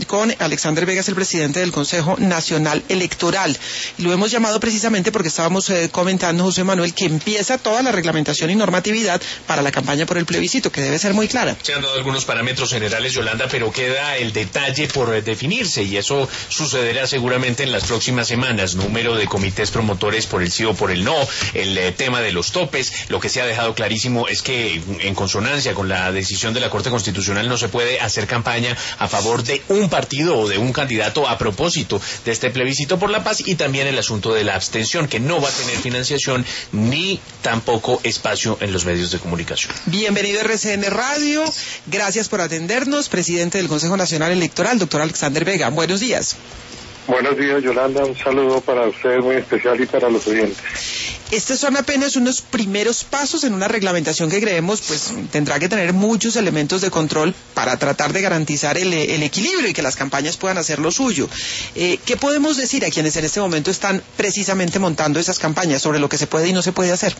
con Alexander Vega, es el presidente del Consejo Nacional Electoral. Y lo hemos llamado precisamente porque estábamos comentando, José Manuel, que empieza toda la reglamentación y normatividad para la campaña por el plebiscito, que debe ser muy clara. Se han dado algunos parámetros generales, Yolanda, pero queda el detalle por definirse, y eso sucederá seguramente en las próximas semanas. Número de comités promotores por el sí o por el no, el tema de los topes. Lo que se ha dejado clarísimo es que, en consonancia con la decisión de la Corte Constitucional, no se puede hacer campaña a favor de un partido o de un candidato a propósito de este plebiscito por la paz, y también el asunto de la abstención, que no va a tener financiación ni tampoco espacio en los medios de comunicación. Bienvenido a RCN Radio, gracias por atendernos, presidente del Consejo Nacional Electoral, doctor Alexander Vega. Buenos días. Buenos días, Yolanda, un saludo para usted muy especial y para los oyentes. Estos son apenas unos primeros pasos en una reglamentación que creemos pues tendrá que tener muchos elementos de control para tratar de garantizar el equilibrio y que las campañas puedan hacer lo suyo. ¿Qué podemos decir a quienes en este momento están precisamente montando esas campañas sobre lo que se puede y no se puede hacer?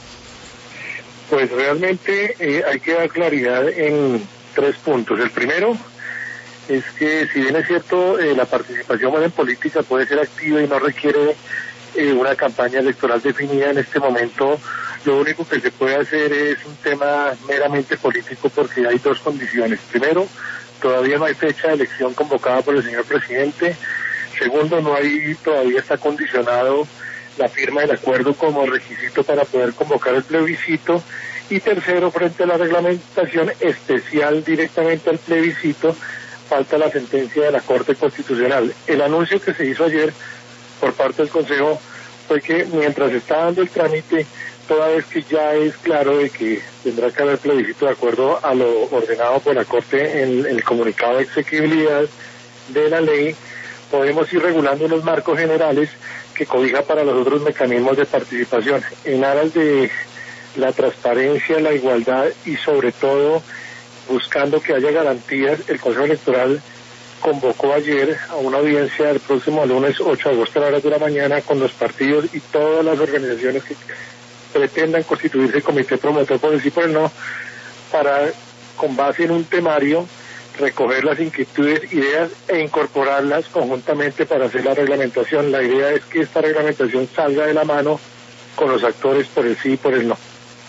Pues realmente hay que dar claridad en 3 puntos. El primero es que, si bien es cierto, la participación en política puede ser activa y no requiere una campaña electoral definida en este momento, lo único que se puede hacer es un tema meramente político, porque hay 2 condiciones. Primero, todavía no hay fecha de elección convocada por el señor presidente. Segundo, todavía está condicionado la firma del acuerdo como requisito para poder convocar el plebiscito. Y tercero, frente a la reglamentación especial directamente al plebiscito, falta la sentencia de la Corte Constitucional. El anuncio que se hizo ayer por parte del Consejo fue que, mientras está dando el trámite, toda vez que ya es claro de que tendrá que haber plebiscito de acuerdo a lo ordenado por la Corte en el comunicado de exequibilidad de la ley, podemos ir regulando unos marcos generales que cobija para los otros mecanismos de participación, en aras de la transparencia, la igualdad y sobre todo buscando que haya garantías. El Consejo Electoral convocó ayer a una audiencia el próximo lunes 8 de agosto a las horas de la mañana con los partidos y todas las organizaciones que pretendan constituirse comité promotor por el sí por el no, para, con base en un temario, recoger las inquietudes, ideas e incorporarlas conjuntamente para hacer la reglamentación. La idea es que esta reglamentación salga de la mano con los actores por el sí y por el no.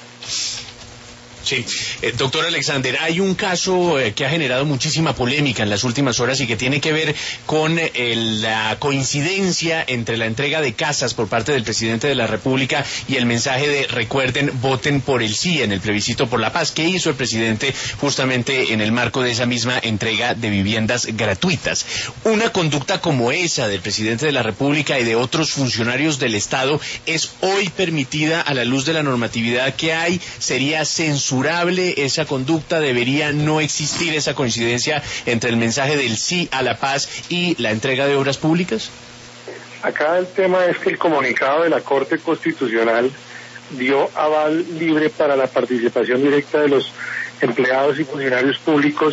Sí, doctor Alexander, hay un caso que ha generado muchísima polémica en las últimas horas y que tiene que ver con la coincidencia entre la entrega de casas por parte del presidente de la República y el mensaje de recuerden, voten por el sí en el plebiscito por la paz. ¿Qué hizo el presidente justamente en el marco de esa misma entrega de viviendas gratuitas? Una conducta como esa del presidente de la República y de otros funcionarios del Estado es hoy permitida a la luz de la normatividad que hay. ¿Sería censurable esa conducta? ¿Debería no existir esa coincidencia entre el mensaje del sí a la paz y la entrega de obras públicas? Acá el tema es que el comunicado de la Corte Constitucional dio aval libre para la participación directa de los empleados y funcionarios públicos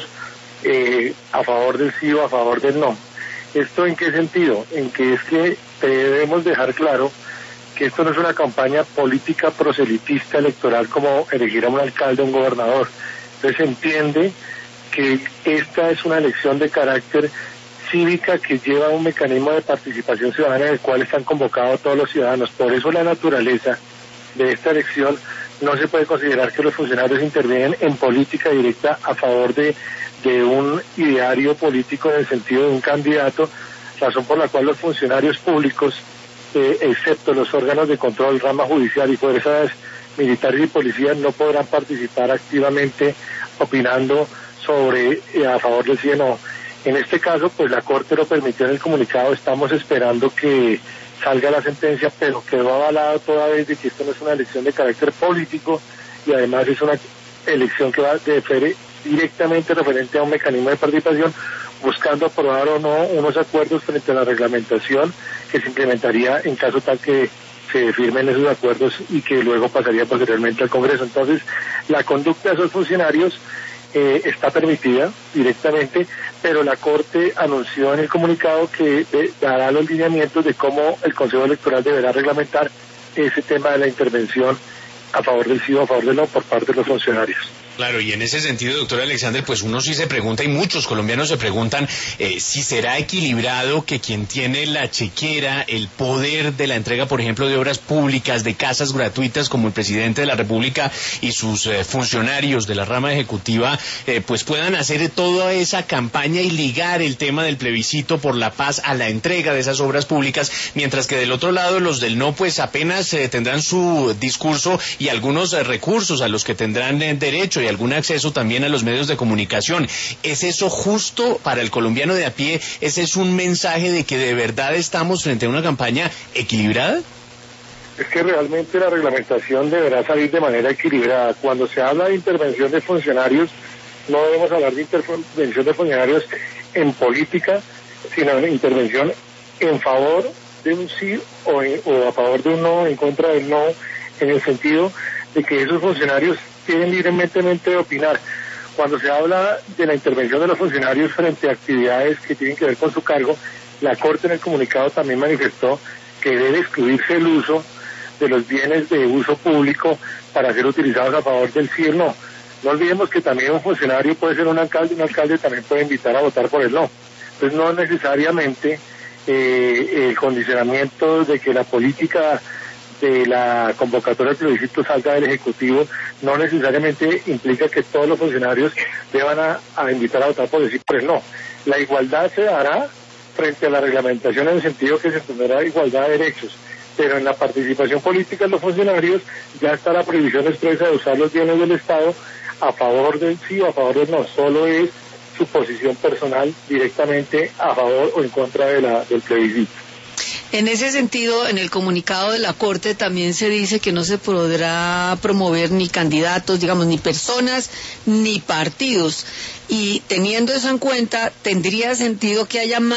a favor del sí o a favor del no. ¿Esto en qué sentido? En que es que debemos dejar claro que esto no es una campaña política proselitista electoral como elegir a un alcalde o un gobernador. Entonces se entiende que esta es una elección de carácter cívica que lleva un mecanismo de participación ciudadana en el cual están convocados todos los ciudadanos. Por eso la naturaleza de esta elección no se puede considerar que los funcionarios intervienen en política directa a favor de un ideario político en el sentido de un candidato, razón por la cual los funcionarios públicos, excepto los órganos de control, rama judicial y fuerzas militares y policías, no podrán participar activamente opinando sobre a favor del sí o no. En este caso, pues la Corte lo permitió en el comunicado, estamos esperando que salga la sentencia, pero quedó avalado toda vez de que esto no es una elección de carácter político y además es una elección que va directamente referente a un mecanismo de participación, buscando aprobar o no unos acuerdos frente a la reglamentación que se implementaría en caso tal que se firmen esos acuerdos y que luego pasaría posteriormente al Congreso. Entonces, la conducta de esos funcionarios está permitida directamente, pero la Corte anunció en el comunicado que dará los lineamientos de cómo el Consejo Electoral deberá reglamentar ese tema de la intervención a favor del sí o a favor del no por parte de los funcionarios. Claro, y en ese sentido, doctor Alexander, pues uno sí se pregunta, y muchos colombianos se preguntan, si será equilibrado que quien tiene la chequera, el poder de la entrega, por ejemplo, de obras públicas, de casas gratuitas, como el presidente de la República y sus funcionarios de la rama ejecutiva, pues puedan hacer toda esa campaña y ligar el tema del plebiscito por la paz a la entrega de esas obras públicas, mientras que del otro lado los del no, pues apenas tendrán su discurso y algunos recursos a los que tendrán derecho y algún acceso también a los medios de comunicación. ¿Es eso justo para el colombiano de a pie? ¿Ese es un mensaje de que de verdad estamos frente a una campaña equilibrada? Es que realmente la reglamentación deberá salir de manera equilibrada. Cuando se habla de intervención de funcionarios, no debemos hablar de intervención de funcionarios en política, sino de intervención en favor de un sí o a favor de un no, en contra del no, en el sentido de que esos funcionarios tienen libremente de opinar. Cuando se habla de la intervención de los funcionarios frente a actividades que tienen que ver con su cargo, la Corte en el comunicado también manifestó que debe excluirse el uso de los bienes de uso público para ser utilizados a favor del sí o el no. No olvidemos que también un funcionario puede ser un alcalde también puede invitar a votar por el no. Entonces no necesariamente el condicionamiento de que la política de la convocatoria del plebiscito salga del Ejecutivo no necesariamente implica que todos los funcionarios deban a invitar a votar por el sí por el no. La igualdad se dará frente a la reglamentación en el sentido que se tendrá igualdad de derechos, pero en la participación política de los funcionarios ya está la prohibición expresa de usar los bienes del Estado a favor del sí o a favor del no. Solo es su posición personal directamente a favor o en contra del plebiscito. En ese sentido, en el comunicado de la Corte también se dice que no se podrá promover ni candidatos, digamos, ni personas, ni partidos. Y teniendo eso en cuenta, tendría sentido que haya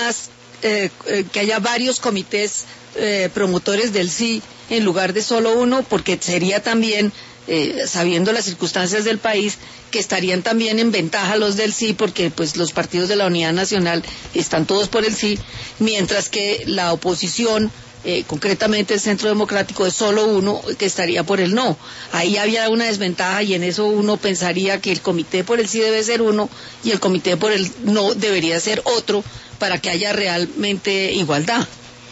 que haya varios comités promotores del sí en lugar de solo uno, porque sería también, sabiendo las circunstancias del país, que estarían también en ventaja los del sí, porque pues los partidos de la Unidad Nacional están todos por el sí, mientras que la oposición, concretamente el Centro Democrático, es solo uno que estaría por el no. Ahí había una desventaja y en eso uno pensaría que el comité por el sí debe ser uno y el comité por el no debería ser otro para que haya realmente igualdad.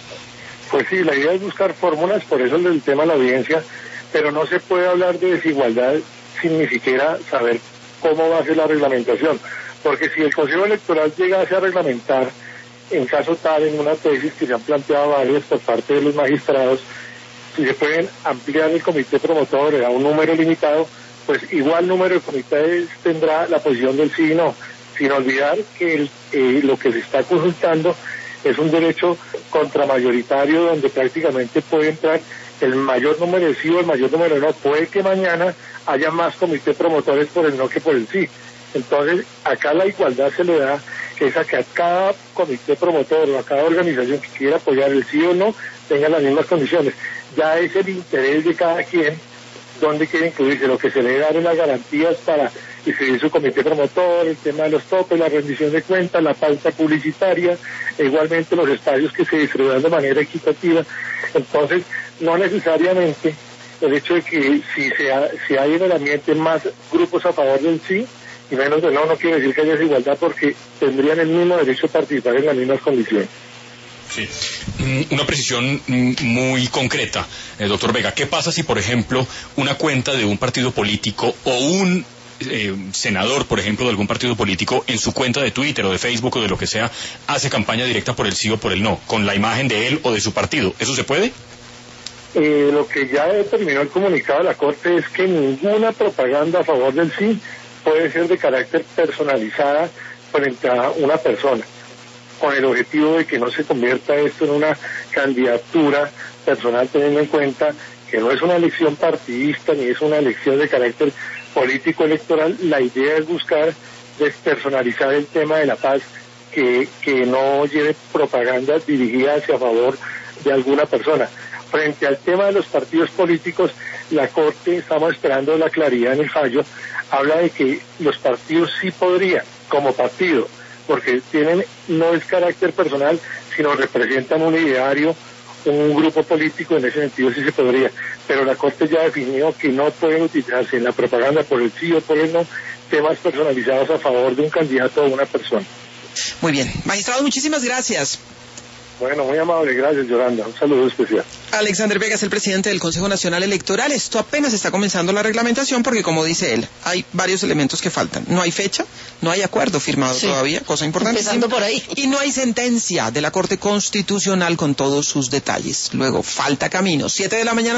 Pues sí, la idea es buscar fórmulas, por eso el tema de la audiencia, pero no se puede hablar de desigualdad sin ni siquiera saber cómo va a ser la reglamentación, porque si el Consejo Electoral llegase a reglamentar, en caso tal, en una tesis que se han planteado varias por parte de los magistrados, si se pueden ampliar el comité promotor a un número limitado, pues igual número de comités tendrá la posición del sí y no, sin olvidar que lo que se está consultando es un derecho contramayoritario donde prácticamente puede entrar el mayor número de sí o el mayor número de no. Puede que mañana haya más comités promotores por el no que por el sí. Entonces, acá la igualdad se le da, que es a que a cada comité promotor o a cada organización que quiera apoyar el sí o no tenga las mismas condiciones. Ya es el interés de cada quien donde quiere incluirse. Lo que se le debe dar es las garantías para inscribir su comité promotor, el tema de los topes, la rendición de cuentas, la pauta publicitaria, igualmente los espacios que se distribuyan de manera equitativa. Entonces, no necesariamente el hecho de que si hay en el ambiente más grupos a favor del sí y menos del no, no quiere decir que haya desigualdad, porque tendrían el mismo derecho a participar en las mismas condiciones. Sí, una precisión muy concreta, doctor Vega. ¿Qué pasa si, por ejemplo, una cuenta de un partido político o un senador, por ejemplo, de algún partido político, en su cuenta de Twitter o de Facebook o de lo que sea, hace campaña directa por el sí o por el no, con la imagen de él o de su partido? ¿Eso se puede? Lo que ya determinó el comunicado de la Corte es que ninguna propaganda a favor del sí puede ser de carácter personalizada frente a una persona, con el objetivo de que no se convierta esto en una candidatura personal, teniendo en cuenta que no es una elección partidista ni es una elección de carácter político electoral. La idea es buscar despersonalizar el tema de la paz, que no lleve propaganda dirigida hacia favor de alguna persona. Frente al tema de los partidos políticos, la Corte, estamos esperando la claridad en el fallo, habla de que los partidos sí podrían, como partido, porque no es carácter personal, sino representan un ideario, un grupo político, en ese sentido sí se podría, pero la Corte ya definió que no pueden utilizarse en la propaganda por el sí o por el no temas personalizados a favor de un candidato o una persona. Muy bien. Magistrado, muchísimas gracias. Bueno, muy amable, gracias Yolanda, un saludo especial. Alexander Vega es el presidente del Consejo Nacional Electoral. Esto apenas está comenzando la reglamentación porque, como dice él, hay varios elementos que faltan. No hay fecha, no hay acuerdo firmado todavía, cosa importante. Empezando por ahí. Y no hay sentencia de la Corte Constitucional con todos sus detalles. Luego, falta camino. 7 de la mañana.